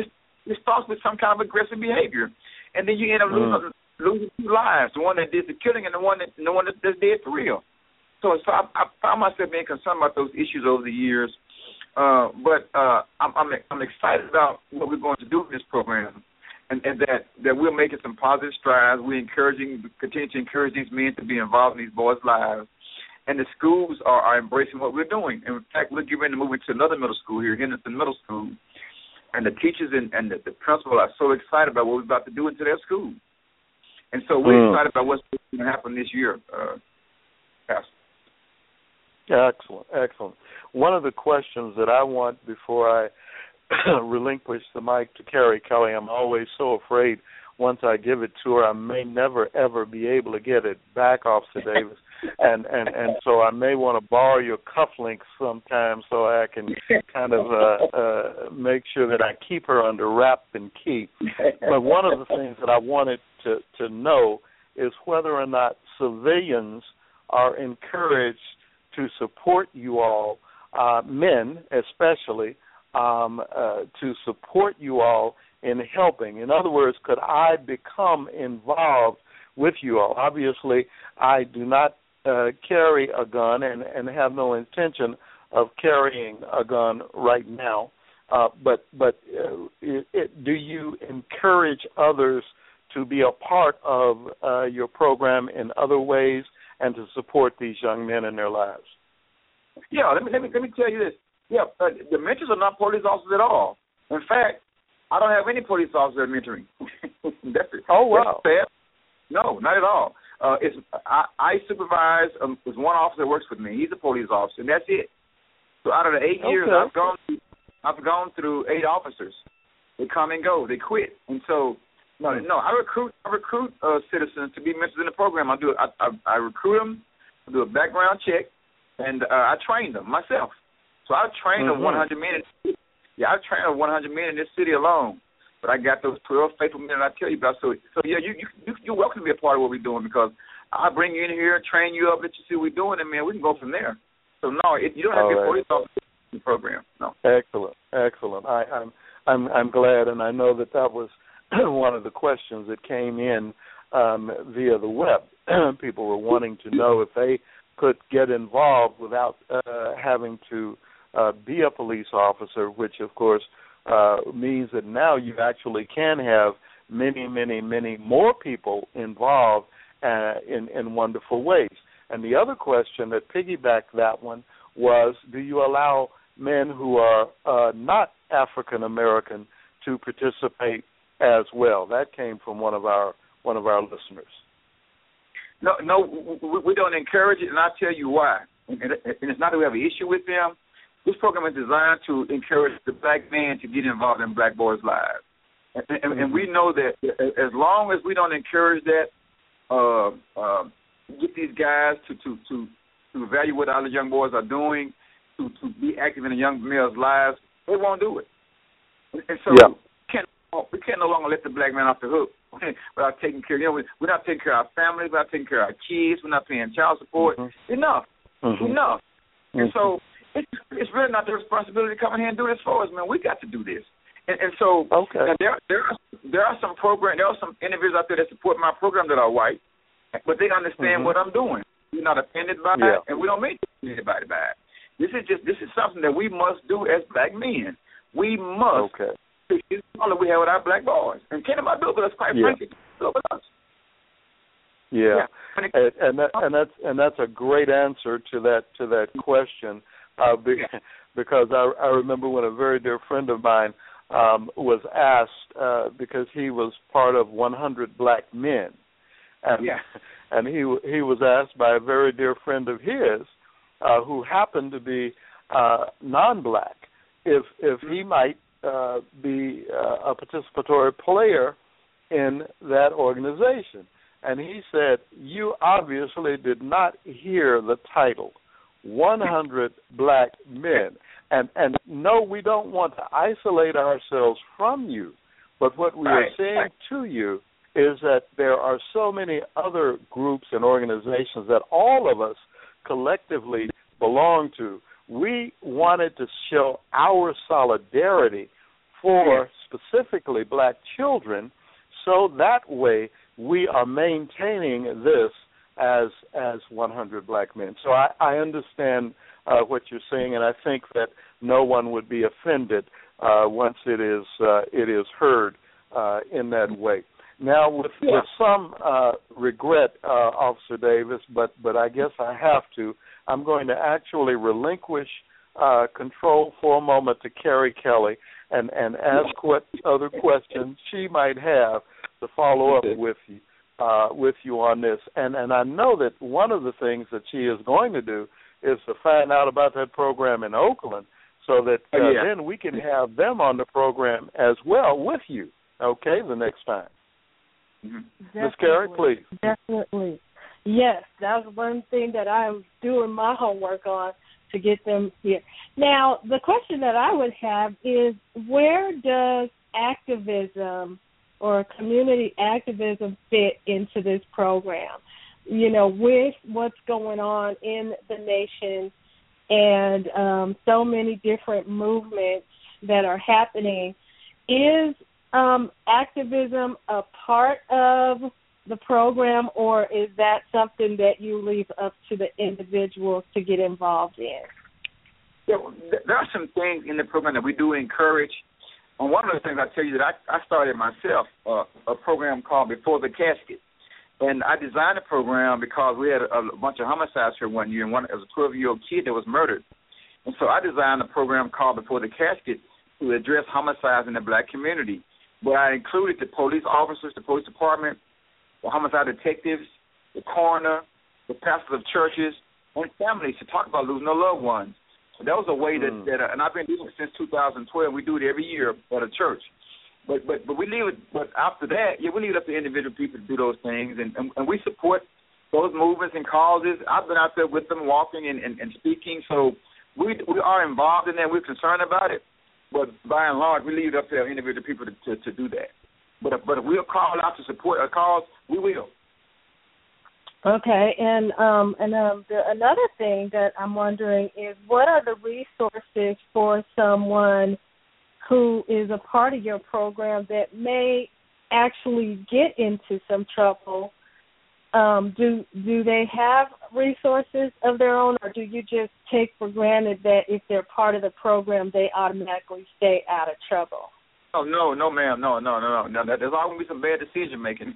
B: it starts with some kind of aggressive behavior, and then you end up
A: mm.
B: losing, losing two lives: the one that did the killing and the one that the one that, that's dead for real. So, so I, I found myself being concerned about those issues over the years. Uh, but uh, I'm, I'm I'm excited about what we're going to do with this program, and, and that, that we're making some positive strides. We're encouraging, continue to encourage these men to be involved in these boys' lives. And the schools are, are embracing what we're doing. In fact, we're getting ready to move into another middle school here, Henderson Middle School. And the teachers and, and the, the principal are so excited about what we're about to do into their school. And so we're mm. excited about what's going to happen this year, uh, Pastor.
A: Excellent, excellent. One of the questions that I want before I relinquish the mic to Carrie Kelly, I'm always so afraid once I give it to her, I may never, ever be able to get it back, Officer Davis. And, and, and so I may want to borrow your cufflinks sometime so I can kind of uh, uh, make sure that I keep her under wrap and key. But one of the things that I wanted to, to know is whether or not civilians are encouraged to support you all, uh, men especially, um, uh, to support you all in helping. In other words, could I become involved with you all? Obviously, I do not uh, carry a gun and, and have no intention of carrying a gun right now. Uh, but but uh, it, it, do you encourage others to be a part of uh, your program in other ways and to support these young men in their lives?
B: Yeah, let me let me let me tell you this. Yeah, uh, the mentors are not police officers at all. In fact, I don't have any police officer mentoring. That's it.
A: Oh wow.
B: That's no, not at all. Uh, it's I, I supervise. Um, there's one officer that works with me. He's a police officer, and that's it. So out of the eight
A: okay.
B: years, I've gone through, I've gone through eight officers. They come and go. They quit, and so no, no. I recruit I recruit uh, citizens to be mentors in the program. I do. I I, I recruit them. I do a background check, and uh, I train them myself. So I trained mm-hmm. them one hundred men. In, yeah, I trained them one hundred men in this city alone. But I got those twelve faithful men I tell you about. So, so yeah, you, you, you're welcome to be a part of what we're doing because I bring you in here, train you up, let you see what we're doing, and, man, we can go from there. So, no, it, you don't have All to be a police officer in the program, no.
A: Excellent, excellent. I, I'm, I'm, I'm glad, and I know that that was one of the questions that came in um, via the web. People were wanting to know if they could get involved without uh, having to uh, be a police officer, which, of course, Uh, means that now you actually can have many, many, many more people involved uh, in, in wonderful ways. And the other question that piggybacked that one was, do you allow men who are uh, not African American to participate as well? That came from one of our one of our listeners.
B: No, no, we don't encourage it, and I'll tell you why. And it's not that we have an issue with them. This program is designed to encourage the black man to get involved in black boys' lives. And, and, and we know that as long as we don't encourage that, uh, uh, get these guys to, to, to, to evaluate what other young boys are doing, to, to be active in a young male's lives, they won't do it. And so yeah. we, can't, we can't no longer let the black man off the hook without taking care. You know, we're not taking care of our families, we're not taking care of our kids, we're not paying child support. Mm-hmm. Enough. Mm-hmm. Enough. Mm-hmm. And so It's, it's really not their responsibility to come in here and do this for us, man. We got to do this, and, and so
A: okay.
B: there there are there are some program there are some individuals out there that support my program that are white, but they understand mm-hmm. what I'm doing. We're not offended by
A: yeah.
B: it, and we don't make anybody by it. This is just this is something that we must do as black men. We must.
A: Okay.
B: It's all that we have with our black boys, and can't nobody do it with us, quite
A: yeah.
B: frankly. Do it with us.
A: Yeah,
B: yeah.
A: and, and that and that's and that's a great answer to that to that question. Uh, because I, I remember when a very dear friend of mine um, was asked uh, because he was part of one hundred black men, and
B: yeah.
A: and he he was asked by a very dear friend of his uh, who happened to be uh, non-black if if he might uh, be uh, a participatory player in that organization, and he said, "You obviously did not hear the title." one hundred black men. And and no, we don't want to isolate ourselves from you, but what we are saying to you is that there are so many other groups and organizations that all of us collectively belong to. We wanted to show our solidarity for specifically black children, so that way we are maintaining this as as one hundred black men. So I, I understand uh, what you're saying, and I think that no one would be offended uh, once it is uh, it is heard uh, in that way. Now, with,
B: yeah.
A: with some uh, regret, uh, Officer Davis, but, but I guess I have to, I'm going to actually relinquish uh, control for a moment to Carrie Kelly and, and ask what other questions she might have to follow up with you uh, with you on this. And, and I know that one of the things that she is going to do is to find out about that program in Oakland so that uh,
B: oh, yeah.
A: then we can have them on the program as well with you, okay, the next time.
B: Mm-hmm.
A: Miz Carrie, please.
C: Definitely. Yes, that's one thing that I'm doing my homework on to get them here. Now, the question that I would have is, where does activism or community activism fit into this program? You know, with what's going on in the nation and um, so many different movements that are happening, is Um, activism a part of the program, or is that something that you leave up to the individuals to get involved in?
B: Yeah, there are some things in the program that we do encourage. And one of the things I tell you that I, I started myself uh, a program called Before the Casket, and I designed the program because we had a, a bunch of homicides here one year, and one as a twelve-year-old kid that was murdered, and so I designed a program called Before the Casket to address homicides in the black community. But I included the police officers, the police department, the homicide detectives, the coroner, the pastors of churches, and families to talk about losing their loved ones. So that was a way that, mm. that uh, and I've been doing it since two thousand twelve. We do it every year at a church. But but but we leave it. But after that, yeah, we leave it up to individual people to do those things, and, and, and we support those movements and causes. I've been out there with them, walking and, and, and speaking. So we we are involved in that. We're concerned about it. But by and large, we leave it up to our individual people to, to, to do that. But if, but if we'll call out to support a cause, we will.
C: Okay, and um, and um, the, another thing that I'm wondering is, what are the resources for someone who is a part of your program that may actually get into some trouble? Um, do do they have resources of their own, or do you just take for granted that if they're part of the program, they automatically stay out of trouble?
B: Oh, no, no, ma'am, no, no, no, no. no there's always going to be some bad decision making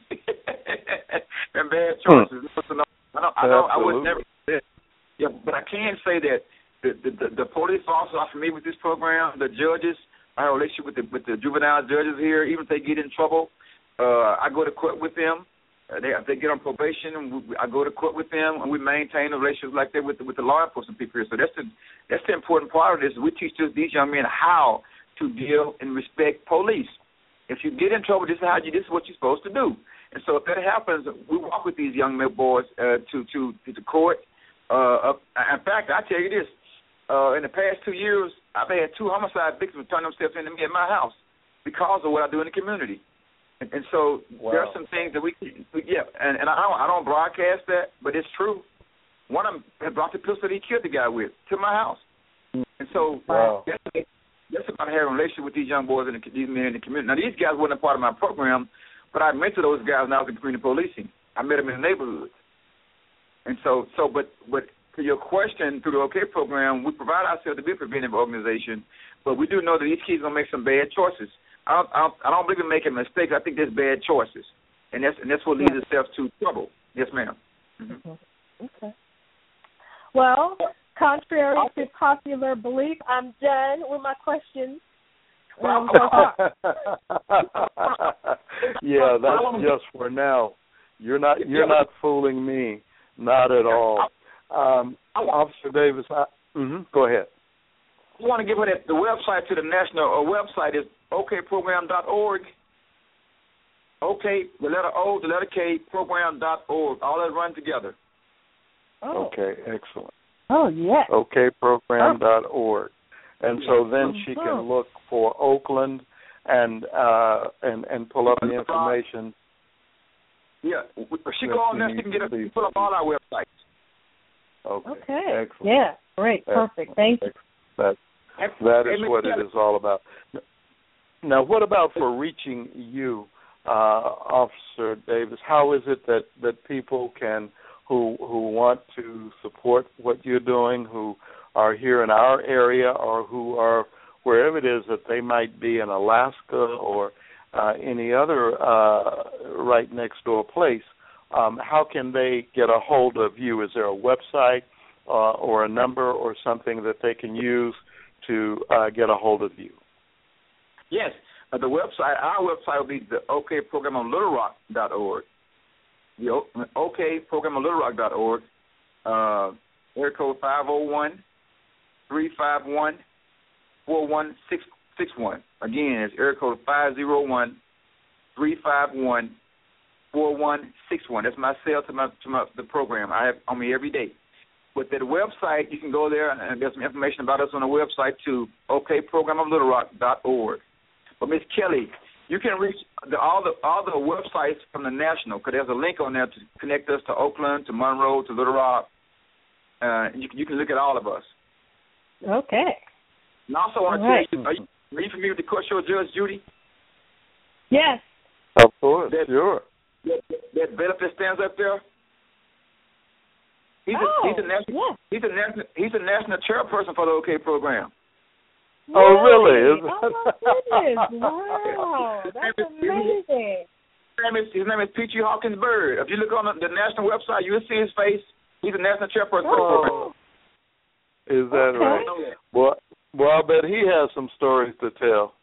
B: and bad choices. Hmm. No, I don't, I, don't, I would never. Yeah, but I can say that the, the, the police officers are familiar with this program. The judges, I have a relationship with the with the juvenile judges here. Even if they get in trouble, uh, I go to court with them. Uh, they, if they get on probation, and we, I go to court with them, and we maintain a relationship like that with the, with the law enforcement people here. So that's the that's the important part of this. We teach this, these young men how to deal and respect police. If you get in trouble, this is how you. This is what you're supposed to do. And so if that happens, we walk with these young men boys uh, to to to the court. Uh, uh, in fact, I tell you this: uh, in the past two years, I've had two homicide victims turn themselves into me at my house because of what I do in the community. And, and so wow. There are some things that we, we yeah, and, and I don't I don't broadcast that, but it's true. One of them had brought the pistol that he killed the guy with to my house, and so
A: wow.
B: that's, that's about having a relationship with these young boys and the, these men in the community. Now these guys weren't a part of my program, but I mentored those guys when I was in community policing. I met them in the neighborhoods, and so so but but to your question, through the OK program, we provide ourselves to be a preventive organization, but we do know that these kids are gonna make some bad choices. I don't, I don't, I don't believe in making mistakes. I think there's bad choices, and that's and that's what leads yeah. itself to trouble. Yes, ma'am. Mm-hmm.
C: Okay. Well, contrary to popular belief, I'm done with my questions. Um,
A: yeah, that's just for now. You're not you're not fooling me, not at all. Um, Officer Davis, I, mm-hmm, go ahead.
B: I want to give her that, the website to the national uh, website is O K program dot org. OK, the letter O, the letter K, program dot org. All that run together.
C: Oh.
A: Okay, excellent.
C: Oh, yeah.
A: O K program dot org. And so then she
C: oh.
A: can look for Oakland and uh, and and pull up the information.
B: Yeah, she go on there. She can get a, pull up all our websites.
A: Okay.
C: Okay.
A: Excellent.
C: Yeah. Great. Perfect.
A: Excellent.
C: Thank you.
A: That that is what it is all about. Now, what about for reaching you, uh, Officer Davis? How is it that, that people can, who who want to support what you're doing, who are here in our area or who are wherever it is that they might be in Alaska or uh, any other uh, right next door place, um, how can they get a hold of you? Is there a website uh, or a number or something that they can use to uh, get a hold of you?
B: Yes, uh, the website, our website will be the OK Program on Little Rock dot org. The OK Program on Little Rock dot org. Uh, area code five oh one, three five one, four one six six one. Again, it's area code five oh one, three five one, four one six one. That's my cell to my to my the program. I have on me every day. But the website, you can go there and there's some information about us on the website too. OK Program of Little Rock dot org. But Miss Kelly, you can reach the, all the all the websites from the national, because there's a link on there to connect us to Oakland, to Monroe, to Little Rock. Uh, you, you can look at all of us.
C: Okay.
B: And also, I want to
C: right.
B: tell you, are you, are you familiar with the court show Judge Judy?
C: Yes.
A: Of course,
B: that,
A: sure.
B: That, that benefit stands up there. He's
C: oh,
B: a, he's a national
C: yeah.
B: he's a national he's a national chairperson for the OK program.
A: Oh, really?
C: Oh, my goodness. Wow. That's amazing.
B: His name is, his name is Peachy Hawkins Bird. If you look on the, the national website, you'll see his face. He's a national chairperson
C: oh.
B: for the program.
A: Is that
C: okay.
A: right? Well, well, I bet he has some stories to tell.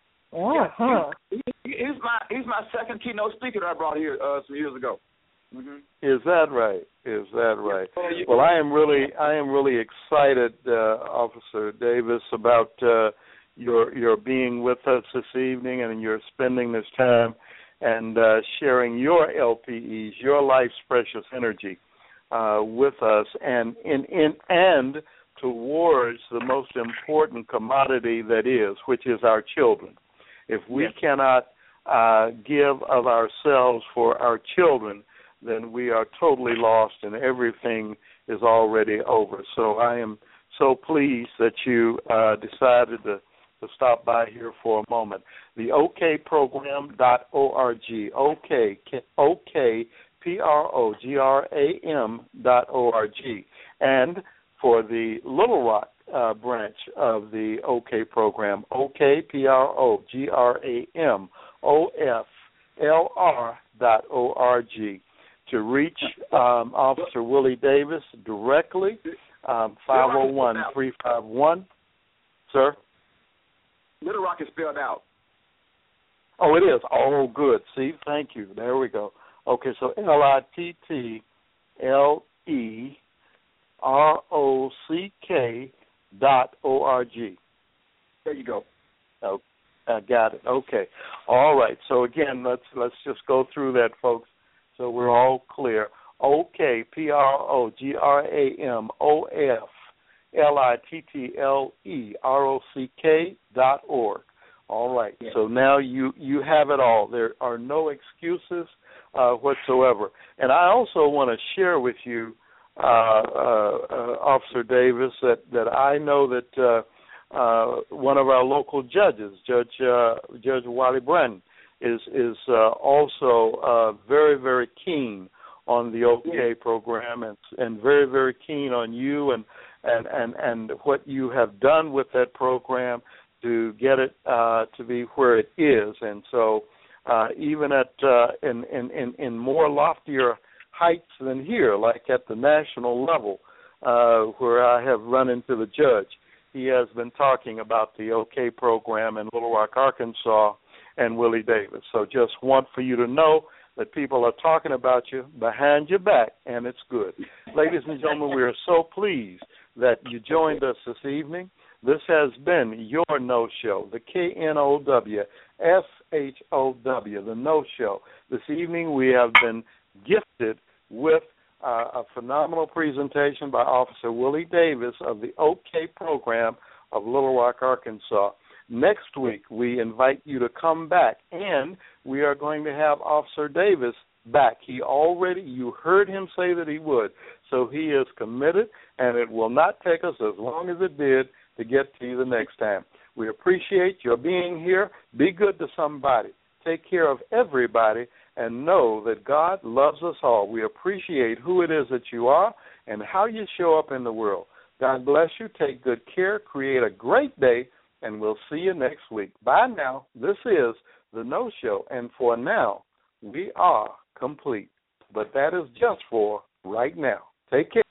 C: Uh-huh.
B: He, he, he's my he's my second keynote speaker that I brought here uh, some years ago. Mm-hmm.
A: Is that right? Is that right? Well, I am really, I am really excited, uh, Officer Davis, about uh, your your being with us this evening and your spending this time and uh, sharing your L P Es, your life's precious energy, uh, with us, and in in and towards the most important commodity that is, which is our children. If we yes. cannot uh, give of ourselves for our children, then we are totally lost and everything is already over. So I am so pleased that you uh, decided to, to stop by here for a moment. The O K program dot org, OK, OK, P R O G R A M dot O R G. And for the Little Rock uh, branch of the OK program, OK, P R O G R A M O F L R dot O R G. To reach um, Officer Willie Davis directly, um, five oh one, three five one. Sir?
B: Little Rock is spelled out.
A: Oh, it is. Oh, good. See, thank you. There we go. Okay, so L I T T L E R O C K dot O R G.
B: There you go.
A: Oh, I got it. Okay. All right. So, again, let's let's just go through that, folks, so we're all clear. O K, P R O G R A M O F L I T T L E R O C K dot org. All right. Yeah. So now you, you have it all. There are no excuses uh, whatsoever. And I also want to share with you, uh, uh, uh, Officer Davis, that, that I know that uh, uh, one of our local judges, Judge uh, Judge Wally Branton, is is uh, also uh, very, very keen on the O K yeah. program and and very, very keen on you and, and, and, and what you have done with that program to get it uh, to be where it is. And so uh, even at uh, in, in, in, in more loftier heights than here, like at the national level, uh, where I have run into the judge, he has been talking about the O K program in Little Rock, Arkansas, and Willie Davis. So just want for you to know that people are talking about you behind your back, and it's good. Ladies and gentlemen, we are so pleased that you joined us this evening. This has been your No Show, the K N O W S H O W, the No Show. This evening we have been gifted with uh, a phenomenal presentation by Officer Willie Davis of the O K program of Little Rock, Arkansas. Next week, we invite you to come back, and we are going to have Officer Davis back. He already, you heard him say that he would, so he is committed, and it will not take us as long as it did to get to you the next time. We appreciate your being here. Be good to somebody. Take care of everybody, and know that God loves us all. We appreciate who it is that you are and how you show up in the world. God bless you. Take good care. Create a great day, and we'll see you next week. Bye now. This is The No Show, and for now, we are complete. But that is just for right now. Take care.